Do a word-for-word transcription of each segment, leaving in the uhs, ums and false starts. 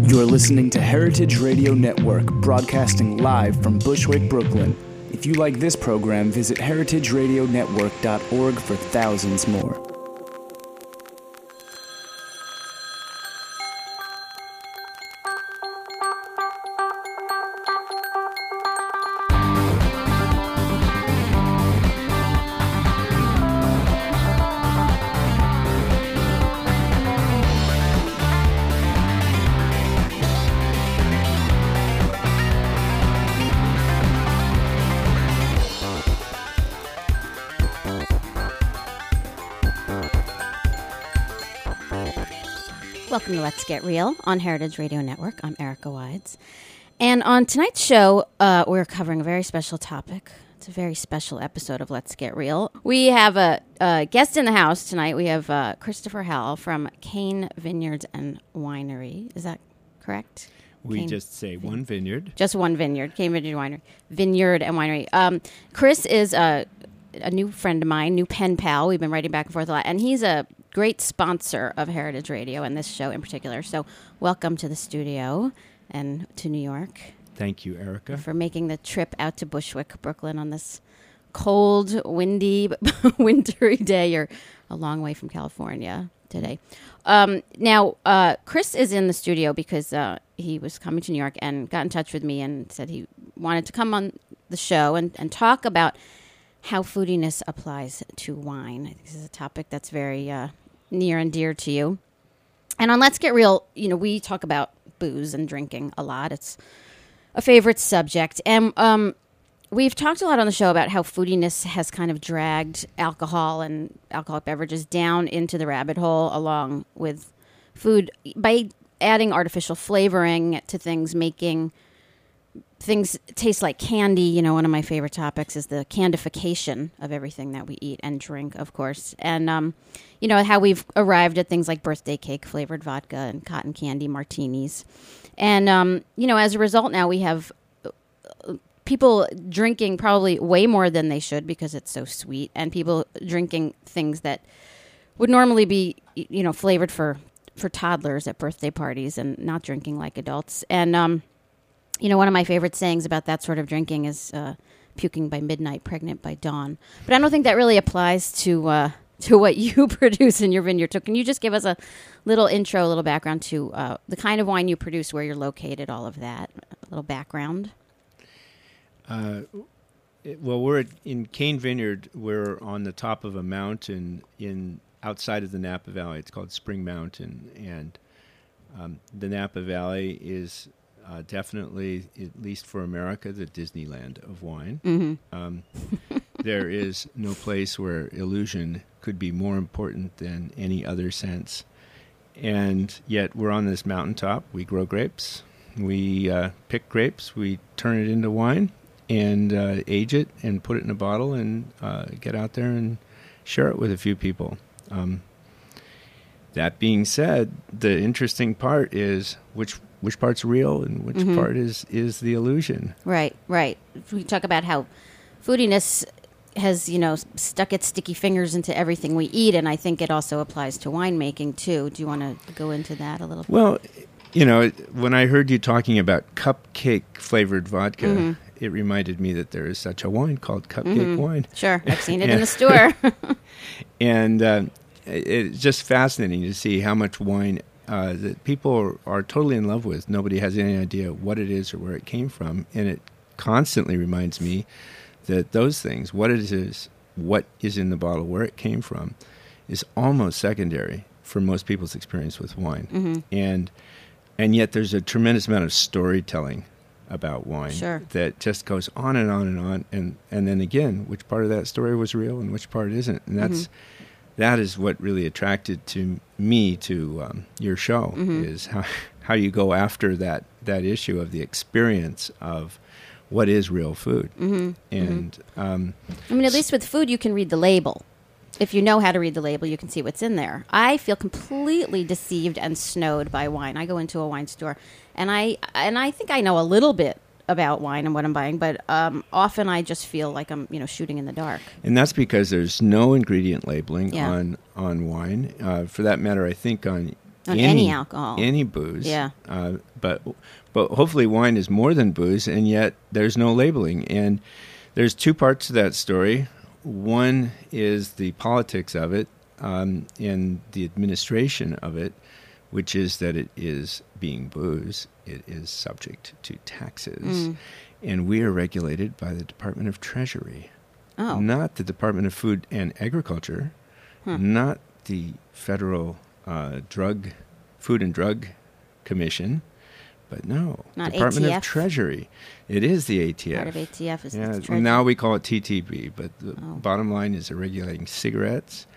You're listening to Heritage Radio Network, broadcasting live from Bushwick, Brooklyn. If you like this program, visit heritage radio network dot org for thousands more. Welcome to Let's Get Real on Heritage Radio Network. I'm Erica Wides. And on tonight's show, uh, we're covering a very special topic. It's a very special episode of Let's Get Real. We have a, a guest in the house tonight. We have uh, Christopher Howell from Cain Vineyards and Winery. Is that correct? We Cain just say one vineyard. Just one vineyard. Cain Vineyard Winery. Vineyard and Winery. Um, Chris is a, a new friend of mine, new pen pal. We've been writing back and forth a lot. And he's a great sponsor of Heritage Radio and this show in particular. So welcome to the studio and to New York. Thank you, Erica. For making the trip out to Bushwick, Brooklyn on this cold, windy, wintry day. You're a long way from California today. Um, now, uh, Chris is in the studio because uh, he was coming to New York and got in touch with me and said he wanted to come on the show and, and talk about how foodiness applies to wine. I think this is a topic that's very uh, near and dear to you. And on Let's Get Real, you know, we talk about booze and drinking a lot. It's a favorite subject. And um, we've talked a lot on the show about how foodiness has kind of dragged alcohol and alcoholic beverages down into the rabbit hole along with food by adding artificial flavoring to things, making things taste like candy. You know, one of my favorite topics is the candification of everything that we eat and drink, of course. And, um, you know, how we've arrived at things like birthday cake flavored vodka and cotton candy martinis. And, um, you know, as a result now we have people drinking probably way more than they should because it's so sweet, and people drinking things that would normally be, you know, flavored for, for toddlers at birthday parties and not drinking like adults. And, um, you know, one of my favorite sayings about that sort of drinking is uh, puking by midnight, pregnant by dawn. But I don't think that really applies to uh, to what you produce in your vineyard. So can you just give us a little intro, a little background to uh, the kind of wine you produce, where you're located, all of that, a little background? Uh, it, well, we're at, in Cain Vineyard. We're on the top of a mountain in outside of the Napa Valley. It's called Spring Mountain, and um, the Napa Valley is Uh, definitely, at least for America, the Disneyland of wine. Mm-hmm. Um, there is no place where illusion could be more important than any other sense. And yet we're on this mountaintop. We grow grapes. We uh, pick grapes. We turn it into wine and uh, age it and put it in a bottle and uh, get out there and share it with a few people. Um, that being said, the interesting part is which which part's real and which mm-hmm. part is, is the illusion. Right, right. We talk about how foodiness has, you know, stuck its sticky fingers into everything we eat, and I think it also applies to winemaking, too. Do you want to go into that a little bit? Well, you know, when I heard you talking about cupcake-flavored vodka, mm-hmm. it reminded me that there is such a wine called cupcake mm-hmm. wine. Sure, I've seen it in the store. And uh, it's just fascinating to see how much wine Uh, that people are, are totally in love with. Nobody has any idea what it is or where it came from. And it constantly reminds me that those things, what it is, what is in the bottle, where it came from, is almost secondary for most people's experience with wine. Mm-hmm. And and yet there's a tremendous amount of storytelling about wine sure. that just goes on and on and on. And, and then again, which part of that story was real and which part isn't. And that's... Mm-hmm. That is what really attracted to me to um, your show, mm-hmm. is how how you go after that, that issue of the experience of what is real food. Mm-hmm. And mm-hmm. Um, I mean, at least with food, you can read the label. If you know how to read the label, you can see what's in there. I feel completely deceived and snowed by wine. I go into a wine store, and I and I think I know a little bit about wine and what I'm buying, but um, often I just feel like I'm, you know, shooting in the dark. And that's because there's no ingredient labeling yeah. on on wine. Uh, for that matter, I think on On any, any alcohol. Any booze. Yeah. Uh, but but hopefully wine is more than booze, and yet there's no labeling. And there's two parts to that story. One is the politics of it um, and the administration of it, which is that it is, being booze, it is subject to taxes. Mm. And we are regulated by the Department of Treasury. Oh. Not the Department of Food and Agriculture, huh. not the Federal uh, Drug, Food and Drug Commission, but no, not Department A T F? Of Treasury. It is the A T F. Part of A T F is yeah, the Treasury. Now we call it T T B, but the oh. bottom line is they're regulating cigarettes,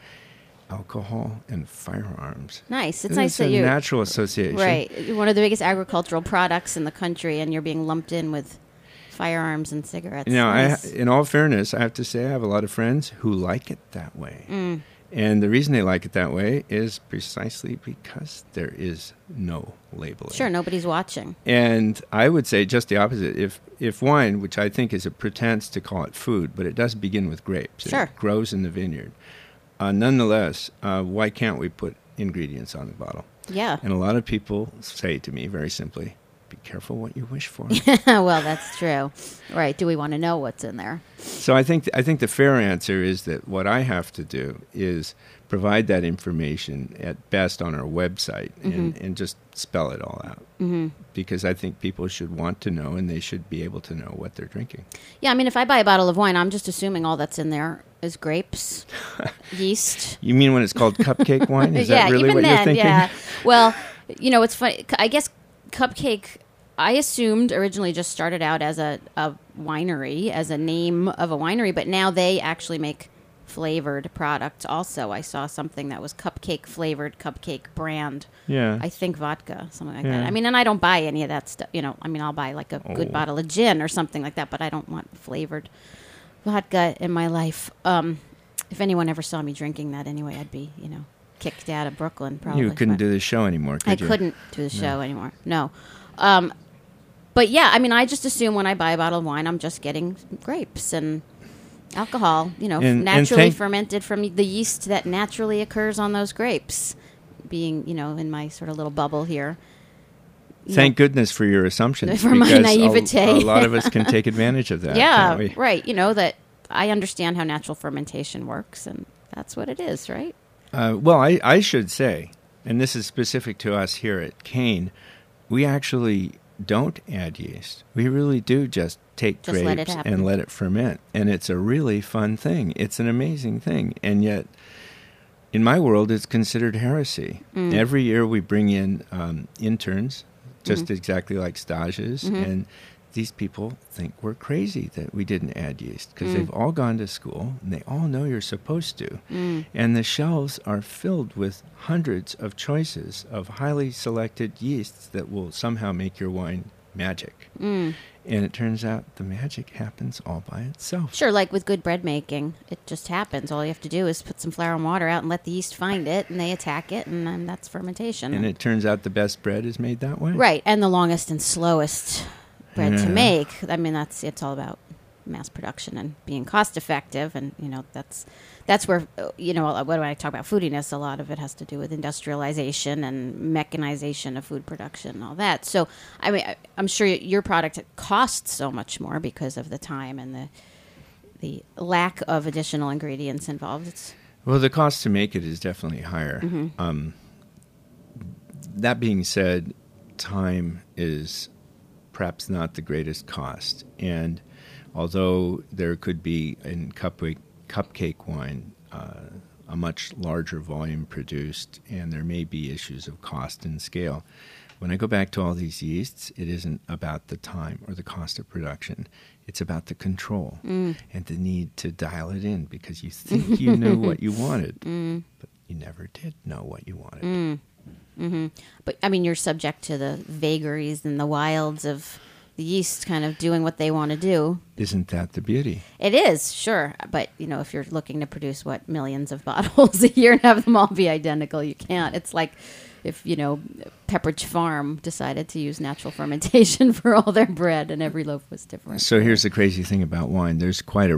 alcohol, and firearms. Nice. It's it's nice a that you're... natural association. Right. You're one of the biggest agricultural products in the country, and you're being lumped in with firearms and cigarettes. Now, nice. I, in all fairness, I have to say I have a lot of friends who like it that way. Mm. And the reason they like it that way is precisely because there is no labeling. Sure, nobody's watching. And I would say just the opposite. If if wine, which I think is a pretense to call it food, but it does begin with grapes. Sure. It grows in the vineyard. Uh, nonetheless, uh, why can't we put ingredients on the bottle? Yeah. And a lot of people say to me very simply, be careful what you wish for. Well, that's true. Right. Do we want to know what's in there? So I think th- I think the fair answer is that what I have to do is provide that information at best on our website mm-hmm. and, and just spell it all out. Mm-hmm. Because I think people should want to know, and they should be able to know what they're drinking. Yeah, I mean, if I buy a bottle of wine, I'm just assuming all that's in there is grapes, yeast. You mean when it's called cupcake wine? Is yeah, that really even what then, you're thinking? Yeah. Well, you know, it's funny. I guess Cupcake, I assumed originally just started out as a, a winery, as a name of a winery, but now they actually make flavored products also. I saw something that was cupcake flavored, cupcake brand. Yeah. I think vodka, something like yeah. that. I mean, and I don't buy any of that stuff. You know, I mean, I'll buy like a oh. good bottle of gin or something like that, but I don't want flavored vodka in my life. Um, if anyone ever saw me drinking that anyway, I'd be, you know, kicked out of Brooklyn probably. You couldn't but do the show anymore, could I you? couldn't do the show no. anymore. No. Um, but yeah, I mean, I just assume when I buy a bottle of wine, I'm just getting grapes and alcohol, you know, and, naturally and thank- fermented from the yeast that naturally occurs on those grapes. Being, you know, in my sort of little bubble here. You Thank know, goodness for your assumptions. for my naivete. A, a lot of us can take advantage of that. Yeah, can't we? right. You know, that I understand how natural fermentation works, and that's what it is, right? Uh, well, I, I should say, and this is specific to us here at Kane, we actually don't add yeast. We really do just take just grapes let and let it ferment. And it's a really fun thing. It's an amazing thing. And yet, in my world, it's considered heresy. Mm. Every year we bring in um, interns, just mm-hmm. exactly like stages, mm-hmm. and these people think we're crazy that we didn't add yeast because mm. they've all gone to school and they all know you're supposed to. Mm. And the shelves are filled with hundreds of choices of highly selected yeasts that will somehow make your wine magic. Mm. And it turns out the magic happens all by itself. Sure, like with good bread making, it just happens. All you have to do is put some flour and water out and let the yeast find it, and they attack it, and then that's fermentation. And it turns out the best bread is made that way. Right, and the longest and slowest bread yeah. to make. I mean, that's it's all about mass production and being cost effective, and you know that's that's where you know when I talk about foodiness, a lot of it has to do with industrialization and mechanization of food production and all that. So, I mean, I'm sure your product costs so much more because of the time and the the lack of additional ingredients involved. It's well, the cost to make it is definitely higher. Mm-hmm. Um, that being said, time is perhaps not the greatest cost, and although there could be in cupcake, cupcake wine uh, a much larger volume produced, and there may be issues of cost and scale, when I go back to all these yeasts, it isn't about the time or the cost of production. It's about the control mm. and the need to dial it in because you think you knew what you wanted, mm. but you never did know what you wanted. Mm. Mm-hmm. But, I mean, you're subject to the vagaries and the wilds of the yeast kind of doing what they want to do. Isn't that the beauty? It is, sure. But, you know, if you're looking to produce, what, millions of bottles a year and have them all be identical, you can't. It's like if, you know, Pepperidge Farm decided to use natural fermentation for all their bread and every loaf was different. So here's the crazy thing about wine. There's quite a,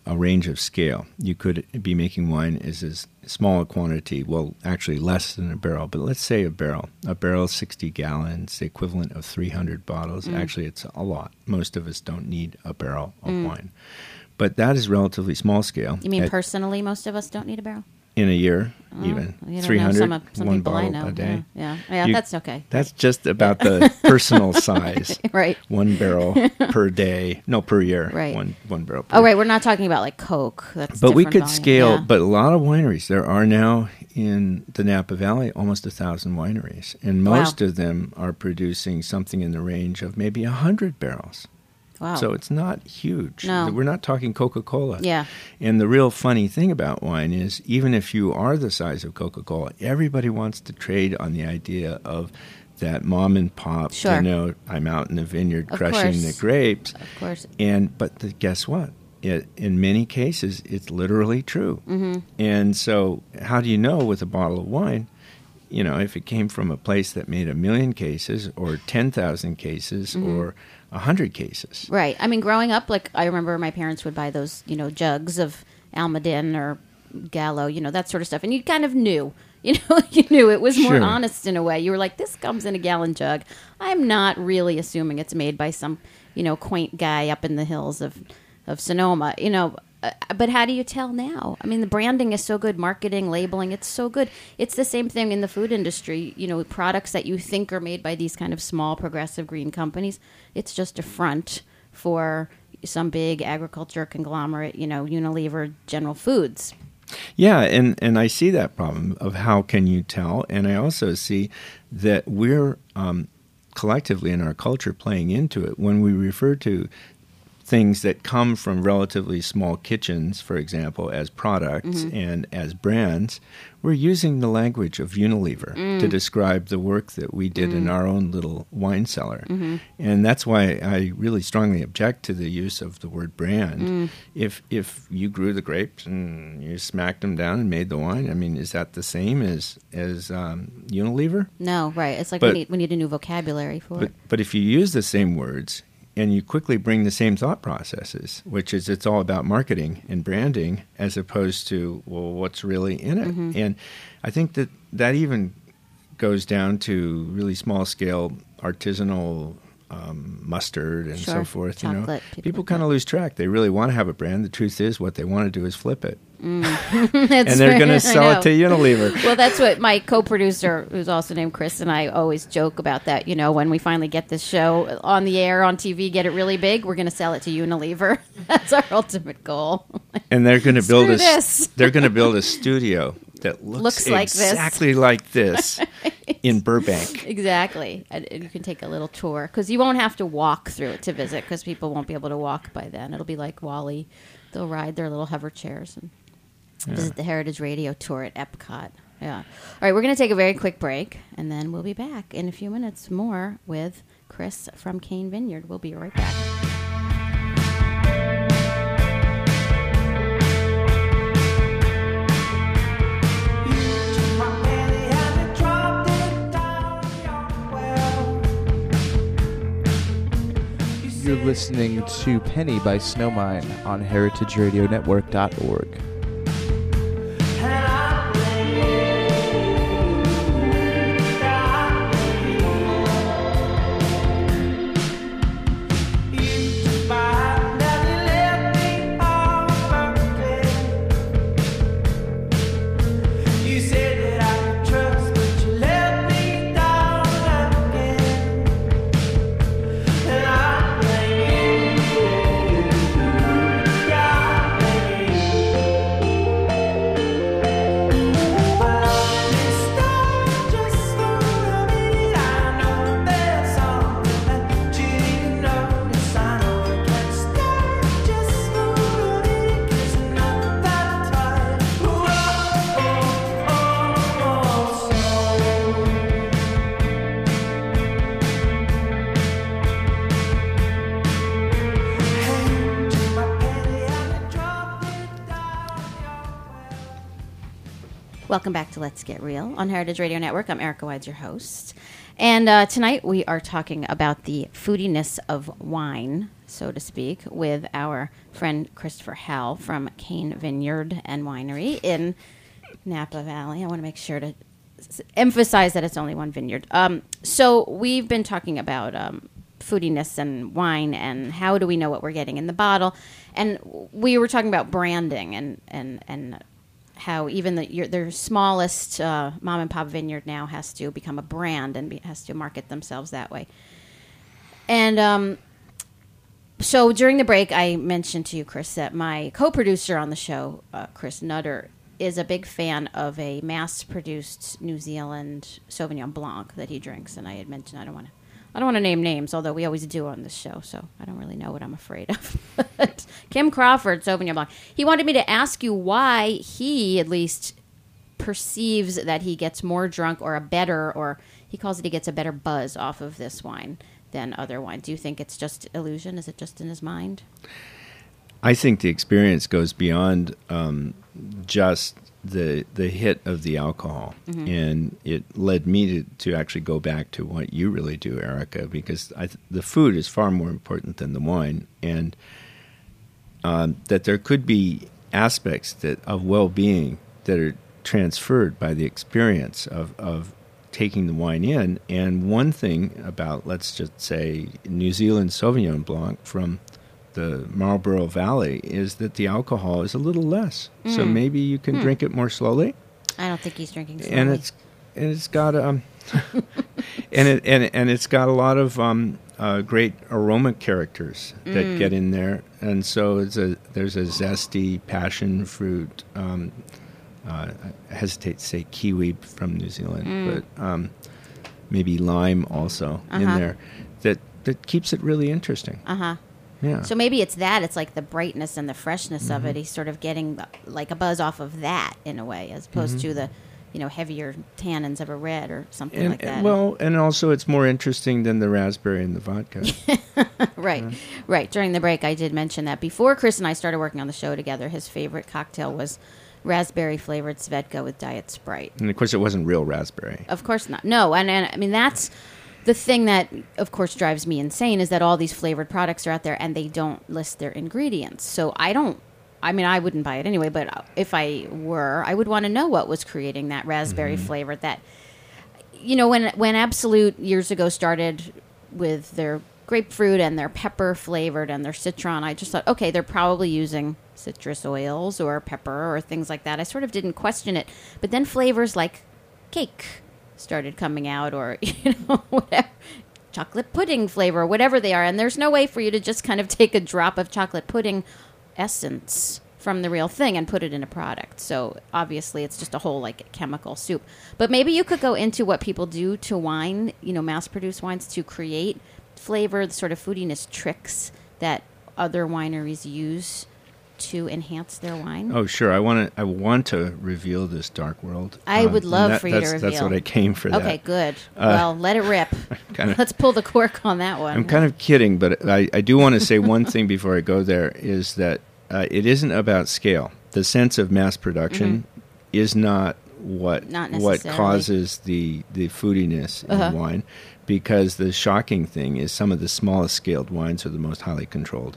a range of scale. You could be making wine as a small a quantity, well, actually less than a barrel, but let's say a barrel. A barrel is sixty gallons, the equivalent of three hundred bottles. Mm. Actually, it's a lot. Most of us don't need a barrel of mm. wine. But that is relatively small scale. You mean At, personally most of us don't need a barrel? In a year, oh, even. three hundred, some, some one people bottle I know. a day. Yeah, yeah, yeah you, that's okay. That's just about the personal size. Right. One barrel per day. No, per year. Right. One one barrel per Oh, year. right. We're not talking about like Coke. That's But we could volume. scale, yeah. but a lot of wineries. There are now in the Napa Valley almost a thousand wineries. And most wow. of them are producing something in the range of maybe a hundred barrels. Wow. So it's not huge. No. We're not talking Coca-Cola. Yeah. And the real funny thing about wine is even if you are the size of Coca-Cola, everybody wants to trade on the idea of that mom and pop, sure. you know, I'm out in the vineyard of crushing course. the grapes. Of course. And but the, guess what? It, in many cases, it's literally true. Mm-hmm. And so how do you know with a bottle of wine, you know, if it came from a place that made a million cases or ten thousand cases mm-hmm. or a hundred cases? Right. I mean, growing up, like, I remember my parents would buy those, you know, jugs of Almaden or Gallo, you know, that sort of stuff. And you kind of knew, you know, you knew it was more Sure. honest in a way. You were like, this comes in a gallon jug. I'm not really assuming it's made by some, you know, quaint guy up in the hills of, of Sonoma, you know. Uh, but how do you tell now? I mean, the branding is so good, marketing, labeling, it's so good. It's the same thing in the food industry. You know, products that you think are made by these kind of small, progressive green companies, it's just a front for some big agriculture conglomerate, you know, Unilever, General Foods. Yeah, and, and I see that problem of how can you tell, and I also see that we're um, collectively in our culture playing into it when we refer to things that come from relatively small kitchens, for example, as products mm-hmm. and as brands. We're using the language of Unilever mm. to describe the work that we did mm. in our own little wine cellar. Mm-hmm. And that's why I really strongly object to the use of the word brand. Mm. If if you grew the grapes and you smacked them down and made the wine, I mean, is that the same as, as um, Unilever? No, right. It's like but, we need we need a new vocabulary for but, it. But if you use the same words, and you quickly bring the same thought processes, which is it's all about marketing and branding as opposed to, well, what's really in it? Mm-hmm. And I think that that even goes down to really small-scale artisanal um, mustard and sure. so forth. Chocolate, you know, people, people kind of lose track. They really want to have a brand. The truth is what they want to do is flip it. Mm. and they're going to sell it to Unilever. Well, that's what my co-producer, who's also named Chris, and I always joke about that. You know, when we finally get this show on the air, on T V, get it really big, we're going to sell it to Unilever. That's our ultimate goal. And they're going to build Screw a this. They're going to build a studio that looks, looks like exactly this. like this in Burbank. Exactly. And you can take a little tour because you won't have to walk through it to visit because people won't be able to walk by then. It'll be like Wall-E. They'll ride their little hover chairs and yeah. visit the Heritage Radio Tour at Epcot. Yeah. All right, we're going to take a very quick break, and then we'll be back in a few minutes more with Chris from Cain Vineyard. We'll be right back. You're listening to Penny by Snowmine on heritage radio network dot org. Welcome back to Let's Get Real on Heritage Radio Network. I'm Erica Wides, your host. And uh, tonight we are talking about the foodiness of wine so to speak, with our friend Christopher Howell from Cane Vineyard and Winery in Napa Valley. I want to make sure to s- emphasize that it's only one vineyard. Um, so we've been talking about um, foodiness and wine and how do we know what we're getting in the bottle. And we were talking about branding and, and, and how even the, your, their smallest uh, mom-and-pop vineyard now has to become a brand and be, has to market themselves that way. And um, so during the break, I mentioned to you, Chris, that my co-producer on the show, uh, Chris Nutter, is a big fan of a mass-produced New Zealand Sauvignon Blanc that he drinks. And I had mentioned I don't want to I don't want to name names, although we always do on this show, so I don't really know what I'm afraid of. But Kim Crawford, Sauvignon Blanc. He wanted me to ask you why he, at least, perceives that he gets more drunk or a better, or he calls it he gets a better buzz off of this wine than other wine. Do you think it's just illusion? Is it just in his mind? I think the experience goes beyond um, just the the hit of the alcohol, mm-hmm. and it led me to, to actually go back to what you really do, Erica, because I th- the food is far more important than the wine, and um, that there could be aspects that of well-being that are transferred by the experience of, of taking the wine in. And one thing about, let's just say, New Zealand Sauvignon Blanc from the Marlborough Valley is that the alcohol is a little less, mm. so maybe you can mm. drink it more slowly. I don't think he's drinking slowly. And it's and it's got um, and it and and it's got a lot of um, uh, great aroma characters that mm. get in there, and so it's a there's a zesty passion fruit. Um, uh, I hesitate to say kiwi from New Zealand, mm. but um, maybe lime also uh-huh. in there that that keeps it really interesting. Uh huh. Yeah. So maybe it's that. It's like the brightness and the freshness mm-hmm. of it. He's sort of getting like a buzz off of that in a way, as opposed mm-hmm. to the, you know, heavier tannins of a red or something and, like that. Well, and also it's more interesting than the raspberry and the vodka. Right, yeah. right. During the break, I did mention that before Chris and I started working on the show together, his favorite cocktail was raspberry flavored Svedka with Diet Sprite. And of course, it wasn't real raspberry. Of course not. No, and, and I mean that's. The thing that, of course, drives me insane is that all these flavored products are out there and they don't list their ingredients. So I don't, I mean, I wouldn't buy it anyway, but if I were, I would want to know what was creating that raspberry mm-hmm. flavor. That, you know, when when Absolute years ago started with their grapefruit and their pepper flavored and their citron, I just thought, okay, they're probably using citrus oils or pepper or things like that. I sort of didn't question it. But then flavors like cake started coming out, or you know, whatever, chocolate pudding flavor, whatever they are, and there's no way for you to just kind of take a drop of chocolate pudding essence from the real thing and put it in a product. So obviously it's just a whole like chemical soup. But maybe you could go into what people do to wine, you know, mass-produced wines to create flavor, the sort of foodiness tricks that other wineries use to enhance their wine. Oh, sure. I want to. I want to reveal this dark world. I um, would love that, for you to reveal. That's what I came for. That. Okay, good. Uh, well, let it rip. Kinda, Let's pull the cork on that one. I'm kind of kidding, but I, I do want to say one thing before I go there is that uh, it isn't about scale. The sense of mass production mm-hmm. is not what not what causes the the foodiness in uh-huh. wine, because the shocking thing is some of the smallest scaled wines are the most highly controlled.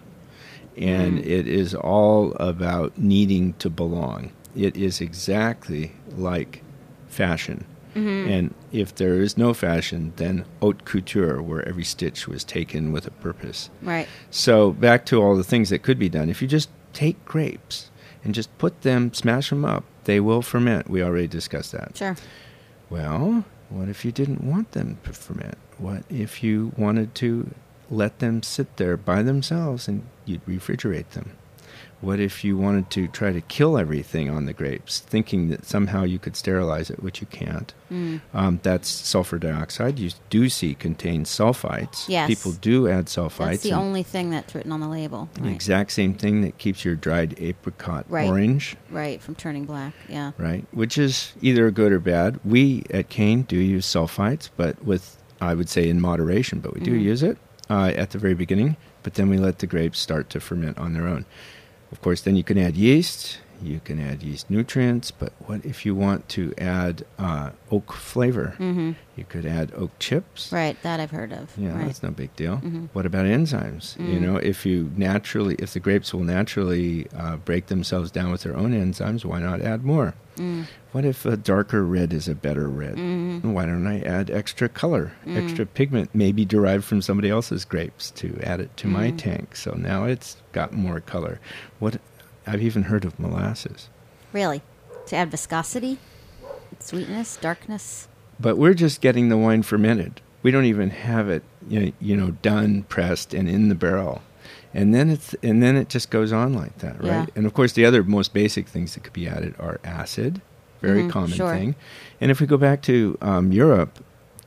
And mm. it is all about needing to belong. It is exactly like fashion. Mm-hmm. And if there is no fashion, then haute couture, where every stitch was taken with a purpose. Right. So back to all the things that could be done. If you just take grapes and just put them, smash them up, they will ferment. We already discussed that. Sure. Well, what if you didn't want them to ferment? What if you wanted to let them sit there by themselves and you'd refrigerate them? What if you wanted to try to kill everything on the grapes, thinking that somehow you could sterilize it, which you can't? Mm. Um, that's sulfur dioxide. You do see contains sulfites. Yes. People do add sulfites. That's the only thing that's written on the label. The right. exact same thing that keeps your dried apricot right. orange. Right, from turning black, yeah. Right, which is either good or bad. We at Cane do use sulfites, but with, I would say, in moderation, but we do mm. use it uh, at the very beginning, but then we let the grapes start to ferment on their own. Of course, then you can add yeast, you can add yeast nutrients, but what if you want to add uh, oak flavor? Mm-hmm. You could add oak chips. Right, that I've heard of. Yeah, right. that's no big deal. Mm-hmm. What about enzymes? Mm. You know, if you naturally, if the grapes will naturally uh, break themselves down with their own enzymes, why not add more? Mm. What if a darker red is a better red? Mm-hmm. Why don't I add extra color, Mm. extra pigment, maybe derived from somebody else's grapes to add it to Mm. my tank? So now it's got more color. What I've even heard of molasses. Really? To add viscosity, sweetness, darkness? But we're just getting the wine fermented. We don't even have it, you know, you know, done, pressed, and in the barrel. And then it's and then it just goes on like that, right? Yeah. And of course, the other most basic things that could be added are acid, very Mhm, common sure. thing. And if we go back to um, Europe,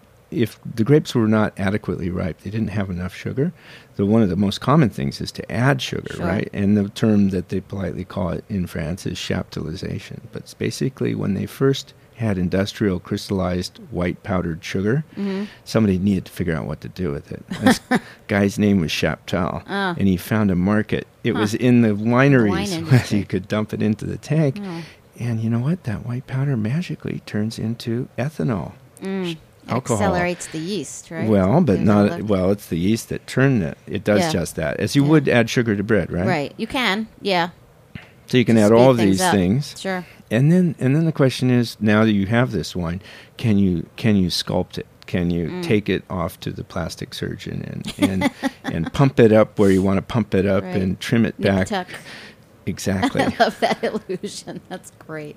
if the grapes were not adequately ripe, they didn't have enough sugar. So one of the most common things is to add sugar, Sure. right? And the term that they politely call it in France is chaptalization. But it's basically when they first had industrial crystallized white powdered sugar, Mm-hmm. somebody needed to figure out what to do with it. This guy's name was Chaptal, Oh. and he found a market. It Huh. was in the wineries wine where industry. you could dump it into the tank. Oh. And you know what? That white powder magically turns into ethanol. Mm. Alcohol. Accelerates the yeast, right? Well, but Gives not all the- well. It's the yeast that turned it. It does Yeah. just that, as you Yeah. would add sugar to bread, right? Right. You can, yeah. So you can To add speed all of things these up. things, Sure. and then and then the question is: now that you have this wine, can you can you sculpt it? Can you Mm. take it off to the plastic surgeon and and, and pump it up where you want to pump it up Right. and trim it Nip back? tuck. Exactly. I love that illusion. That's great.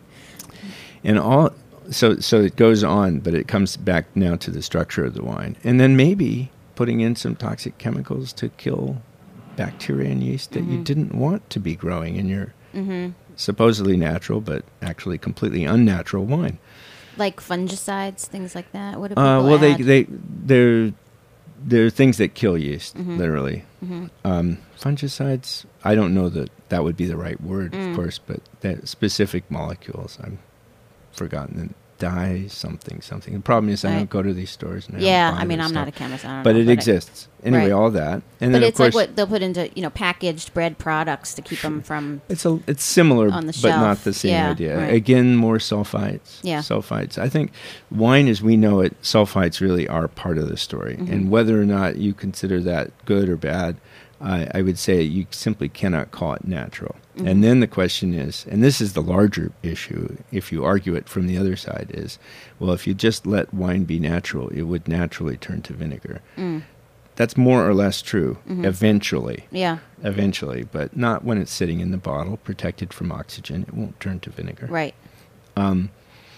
And all so so it goes on, but it comes back now to the structure of the wine, and then maybe putting in some toxic chemicals to kill bacteria and yeast that you Mhm. didn't want to be growing in your Mm-hmm. supposedly natural but actually completely unnatural wine. Like fungicides, things like that. What do Uh, people well, they add? they they're they're things that kill yeast, Mhm. literally. Mhm. Um, fungicides. I don't know that that would be the right word, Mm. of course, but that specific molecules. I've forgotten. Dye something something. The problem is I Right. don't go to these stores now. Yeah, buy I mean, this I'm not a stuff. chemist. I don't But know, it exists. Anyway, Right. all that, and But then it's of course like what they'll put into, you know, packaged bread products to keep them from. it's a it's similar, On the but not shelf. the same Yeah, idea. right. Again, more sulfites. Yeah. sulfites. I think wine, as we know it, sulfites really are part of the story, Mhm. and whether or not you consider that good or bad, I, I would say you simply cannot call it natural. Mhm. And then the question is, and this is the larger issue, if you argue it from the other side, is, well, if you just let wine be natural, it would naturally turn to vinegar. Mm, That's more or less true, Mhm. eventually. yeah, Eventually, but not when it's sitting in the bottle, protected from oxygen. It won't turn to vinegar. right. Um,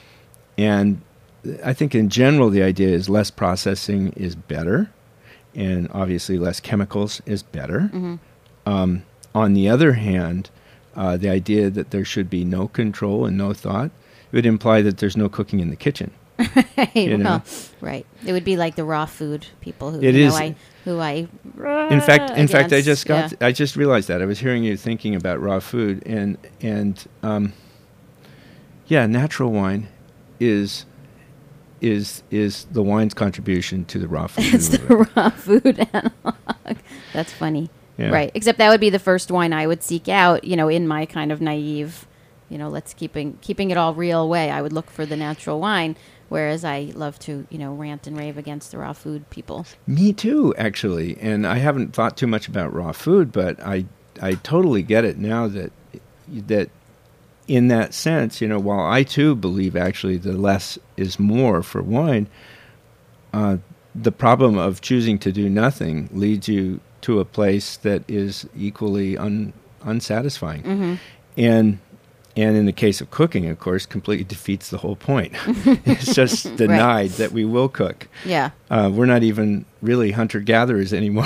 and I think in general, the idea is less processing is better, and obviously less chemicals is better. hmm Um, on the other hand, uh, the idea that there should be no control and no thought would imply that there's no cooking in the kitchen. You know? well, right. It would be like the raw food people who It you is- know, I who I. In fact, in fact, I against, just got, yeah. I just realized that I was hearing you thinking about raw food, and and um, yeah, natural wine is is is the wine's contribution to the raw food It's the movement. raw food analog. That's funny. Yeah. Right. Except that would be the first wine I would seek out, you know, in my kind of naive, you know, let's keeping keeping it all real way. I would look for the natural wine, whereas I love to, you know, rant and rave against the raw food people. Me too, actually. And I haven't thought too much about raw food, but I I totally get it now that that in that sense, you know, while I too believe actually the less is more for wine, uh, the problem of choosing to do nothing leads you to a place that is equally un, unsatisfying. Mm-hmm. And and in the case of cooking, of course, completely defeats the whole point. It's just denied that we will cook. Yeah. Uh, we're not even really hunter-gatherers anymore.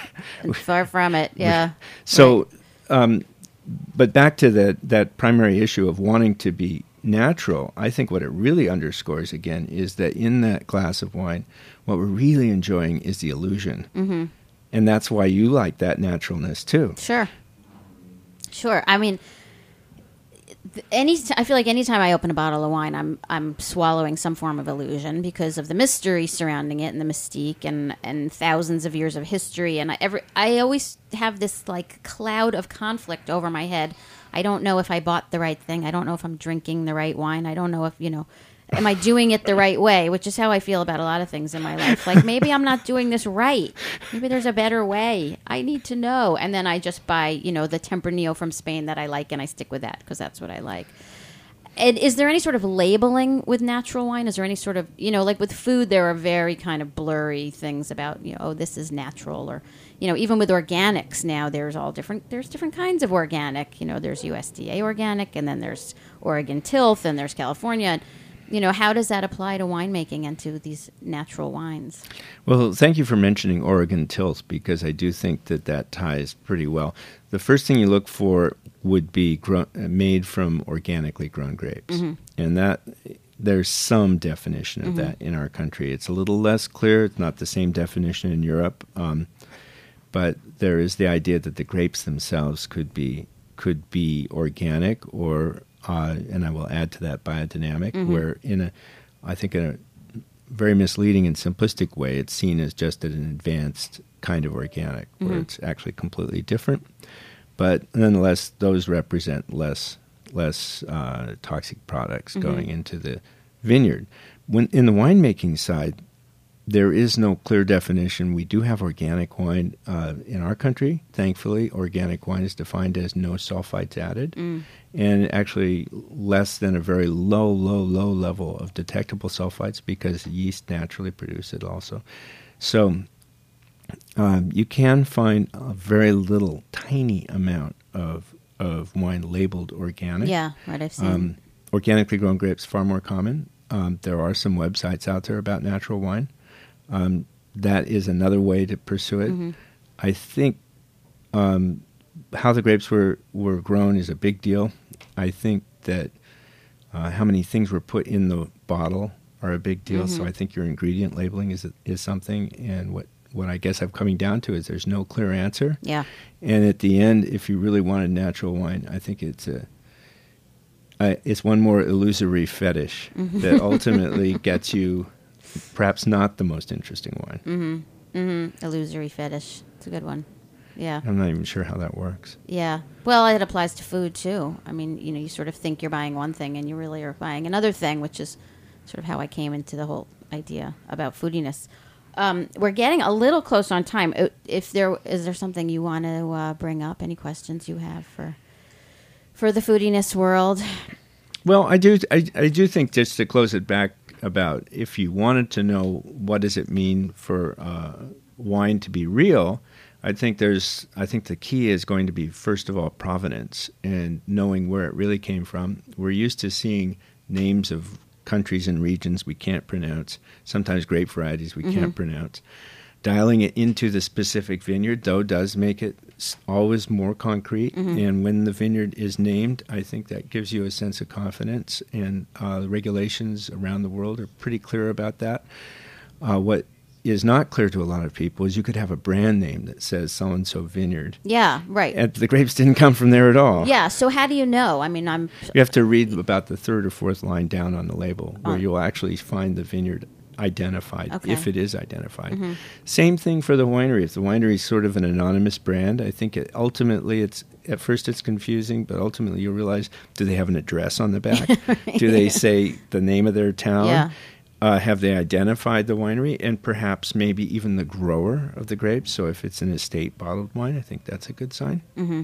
Far from it. Yeah. So, um, but back to that that primary issue of wanting to be natural, I think what it really underscores again is that in that glass of wine, what we're really enjoying is the illusion. Mm-hmm. And that's why you like that naturalness too. Sure. Sure. I mean, th- any t- I feel like anytime I open a bottle of wine, I'm I'm swallowing some form of illusion because of the mystery surrounding it and the mystique and, and thousands of years of history. And I every I always have this like cloud of conflict over my head I don't know if I bought the right thing. I don't know if I'm drinking the right wine. I don't know if, you know, am I doing it the right way? Which is how I feel about a lot of things in my life. Like, maybe I'm not doing this right. Maybe there's a better way. I need to know. And then I just buy, you know, the Tempranillo from Spain that I like, and I stick with that because that's what I like. And is there any sort of labeling with natural wine? Is there any sort of, you know, like with food, there are very kind of blurry things about, you know, oh, this is natural, or, you know, even with organics now, there's all different, there's different kinds of organic. You know, there's U S D A organic, and then there's Oregon Tilth, and there's California. And, you know, how does that apply to winemaking and to these natural wines? Well, thank you for mentioning Oregon Tilth, because I do think that that ties pretty well. The first thing you look for would be gro- made from organically grown grapes. Mm-hmm. And that there's some definition of mm-hmm. that in our country. It's a little less clear. It's not the same definition in Europe. Um, but there is the idea that the grapes themselves could be could be organic, or uh, and I will add to that biodynamic, mm-hmm. where in a, I think in a very misleading and simplistic way, it's seen as just an advanced kind of organic, mm-hmm. where it's actually completely different. But nonetheless, those represent less less uh, toxic products mm-hmm. going into the vineyard. When in the winemaking side, there is no clear definition. We do have organic wine uh, in our country. Thankfully, organic wine is defined as no sulfites added, mm. and actually less than a very low, low, low level of detectable sulfites, because yeast naturally produce it also. So um, you can find a very little, tiny amount of of wine labeled organic. Yeah, right, I've seen. Um, organically grown grapes, far more common. Um, there are some websites out there about natural wine. Um, that is another way to pursue it. Mm-hmm. I think um, how the grapes were, were grown is a big deal. I think that uh, how many things were put in the bottle are a big deal. Mm-hmm. So I think your ingredient labeling is is something. And what, what I guess I'm coming down to is there's no clear answer. Yeah. And at the end, if you really wanted natural wine, I think it's a uh, it's one more illusory fetish mm-hmm. that ultimately gets you perhaps not the most interesting wine. Mm-hmm. Mm-hmm. Illusory fetish. It's a good one. Yeah. I'm not even sure how that works. Yeah. Well, it applies to food, too. I mean, you know, you sort of think you're buying one thing and you really are buying another thing, which is sort of how I came into the whole idea about foodiness. Um, we're getting a little close on time. If there is there something you want to uh, bring up, any questions you have for for the foodiness world? Well, I do I, I do think, just to close it back, about if you wanted to know what does it mean for uh, wine to be real, I think there's I think the key is going to be, first of all, provenance and knowing where it really came from. We're used to seeing names of countries and regions we can't pronounce, sometimes grape varieties we mm-hmm. can't pronounce. Dialing it into the specific vineyard, though, does make it always more concrete. Mm-hmm. And when the vineyard is named, I think that gives you a sense of confidence. And uh, the regulations around the world are pretty clear about that. Uh, what is not clear to a lot of people is you could have a brand name that says so-and-so vineyard. Yeah, right. And the grapes didn't come from there at all. Yeah, so how do you know? I mean, I'm... You have to read about the third or fourth line down on the label, where oh. you'll actually find the vineyard identified, okay. if it is identified. Mm-hmm. Same thing for the winery. If the winery is sort of an anonymous brand, I think it, ultimately it's, at first it's confusing, but ultimately you'll realize, do they have an address on the back? Right. Do they say the name of their town? Yeah. Uh, have they identified the winery and perhaps maybe even the grower of the grapes? So if it's an estate bottled wine, I think that's a good sign. Mm-hmm.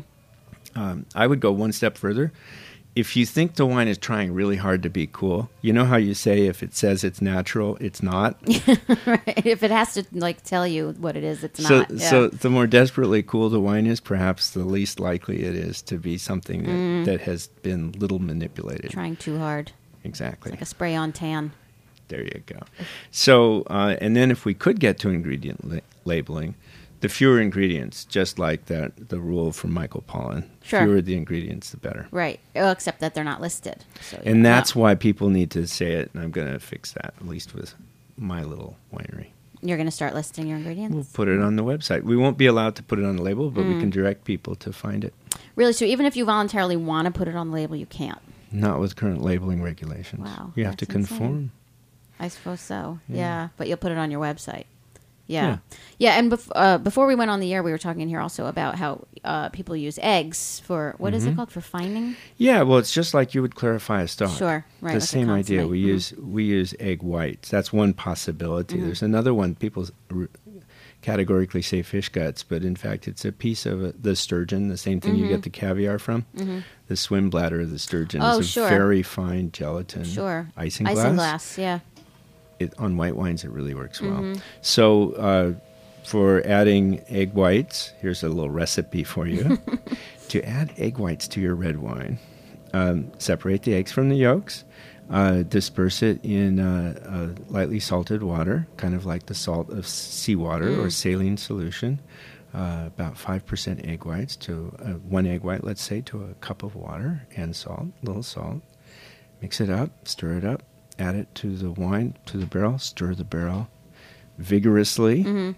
Um, I would go one step further. If you think the wine is trying really hard to be cool, you know how you say if it says it's natural, it's not? Right. If it has to like tell you what it is, it's so, not. Yeah. So the more desperately cool the wine is, perhaps the least likely it is to be something that, mm. that has been little manipulated. Trying too hard. Exactly. It's like a spray-on tan. There you go. So, uh, and then if we could get to ingredient la- labeling, the fewer ingredients, just like that, the rule from Michael Pollan. Sure. Fewer the ingredients, the better. Right. Well, except that they're not listed. So and that's know. why people need to say it, and I'm going to fix that, at least with my little winery. You're going to start listing your ingredients? We'll put it on the website. We won't be allowed to put it on the label, but mm. we can direct people to find it. Really? So even if you voluntarily want to put it on the label, you can't? Not with current labeling regulations. Wow. You have to conform. Insane. I suppose so. Yeah. yeah. But you'll put it on your website. Yeah. Yeah. Yeah, and bef- uh, before we went on the air, we were talking here also about how uh, people use eggs for, what is it called, for fining? Yeah, well, it's just like you would clarify a stock. Sure, right. The like a same idea. consomme. We Mhm. use we use egg whites. That's one possibility. Mhm. There's another one. People r- categorically say fish guts, but in fact, it's a piece of a, the sturgeon. The same thing you Mhm. get the caviar from. Mhm. The swim bladder of the sturgeon Oh, is a sure. very fine gelatin. Sure. Isinglass. Isinglass, yeah. It, on white wines, it really works well. Mhm. So, uh, for adding egg whites, here's a little recipe for you. To add egg whites to your red wine, um, separate the eggs from the yolks, uh, disperse it in uh, uh, lightly salted water, kind of like the salt of seawater Mm. or saline solution. Uh, about five percent egg whites to uh, one egg white, let's say, to a cup of water and salt, a little salt. Mix it up, stir it up, add it to the wine, to the barrel, stir the barrel vigorously. Mhm.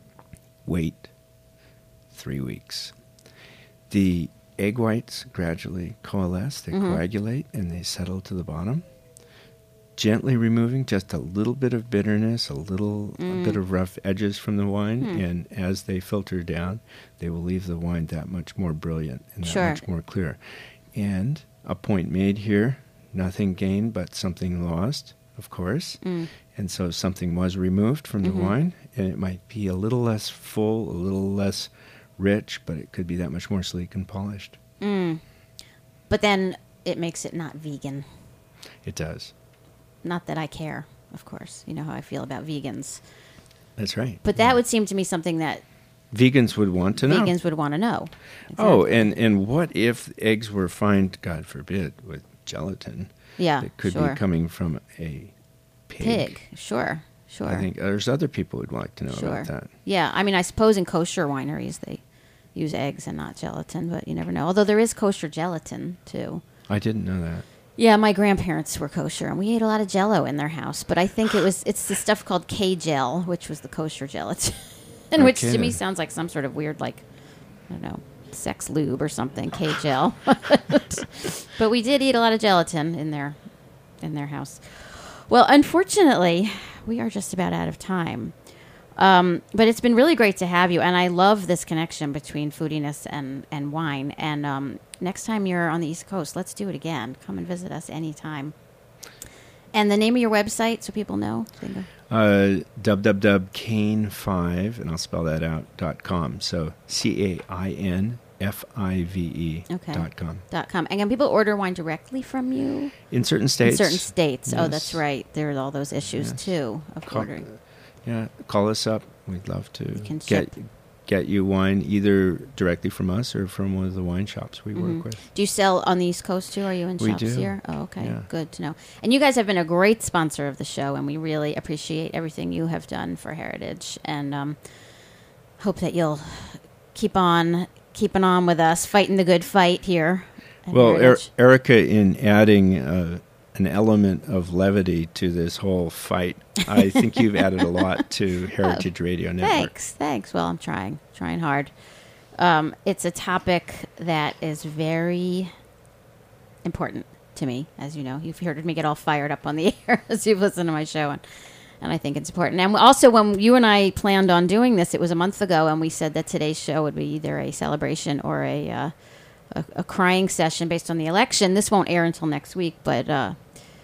Wait three weeks. The egg whites gradually coalesce, they Mhm. coagulate, and they settle to the bottom. Gently removing just a little bit of bitterness, a little Mm. a bit of rough edges from the wine, Hmm. and as they filter down, they will leave the wine that much more brilliant and that Sure. much more clear. And a point made here, nothing gained but something lost, of course. Mm. And so something was removed from the Mhm. wine, and it might be a little less full, a little less rich, but it could be that much more sleek and polished. Mm. But then it makes it not vegan. It does. Not that I care, of course. You know how I feel about vegans. That's right. But that would seem to me something that Vegans would want to know. vegans would want to know. Oh, Exactly. and, and what if eggs were fined, God forbid, with gelatin? yeah, That could sure. be coming from a pig. Pig, sure, sure. I think there's other people who'd like to know Sure. about that. Yeah, I mean, I suppose in kosher wineries they use eggs and not gelatin, but you never know. Although there is kosher gelatin too. I didn't know that. Yeah, my grandparents were kosher, and we ate a lot of Jell-O in their house. But I think it was it's the stuff called K-Gel, which was the kosher gelatin, and which to Okay. me sounds like some sort of weird, like I don't know, sex lube or something. K-Gel. But we did eat a lot of gelatin in their in their house. Well, unfortunately, we are just about out of time. Um, but it's been really great to have you, and I love this connection between foodiness and, and wine. And um, next time you're on the East Coast, let's do it again. Come and visit us anytime. And the name of your website, so people know? Uh, www.cain five, and I'll spell that out, dot com. So C A I N F I V E Okay. dot com. Dot com. And can people order wine directly from you? In certain states. In certain states. Oh, Yes. that's right. There are all those issues, Yes. too, of Call, ordering. yeah, call us up. We'd love to can get ship. get you wine either directly from us or from one of the wine shops we Mhm. work with. Do you sell on the East Coast too? Are you in We shops do. here? Oh, okay. Yeah. Good to know. And you guys have been a great sponsor of the show, and we really appreciate everything you have done for Heritage. And um, hope that you'll keep on keeping on with us, fighting the good fight here. at Well, er- Heritage. Erica, in adding uh, an element of levity to this whole fight, I think you've added a lot to Heritage Radio Network. Thanks, thanks. Well, I'm trying, trying hard. Um, it's a topic that is very important to me, as you know. You've heard me get all fired up on the air as you've listened to my show, and, and I think it's important. And also, when you and I planned on doing this, it was a month ago, and we said that today's show would be either a celebration or a uh, a, a crying session based on the election. This won't air until next week, but uh,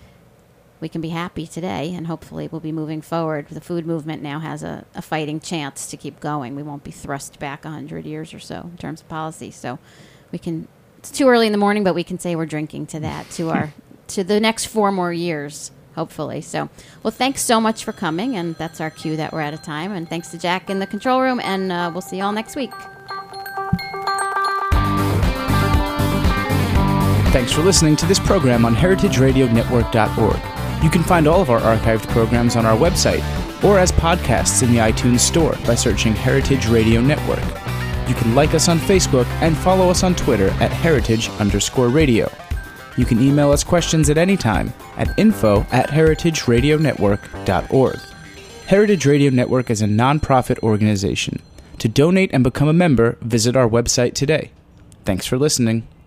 we can be happy today, and hopefully we'll be moving forward. The food movement now has a, a fighting chance to keep going. We won't be thrust back one hundred years or so in terms of policy. So we can, it's too early in the morning, but we can say we're drinking to that, to our, to the next four more years, hopefully. So, well, thanks so much for coming, and that's our cue that we're out of time. And thanks to Jack in the control room, and uh, we'll see you all next week. Thanks for listening to this program on heritage radio network dot org. You can find all of our archived programs on our website or as podcasts in the iTunes Store by searching Heritage Radio Network. You can like us on Facebook and follow us on Twitter at heritage underscore radio. You can email us questions at any time at info at heritage radio network dot org. Heritage Radio Network is a nonprofit organization. To donate and become a member, visit our website today. Thanks for listening.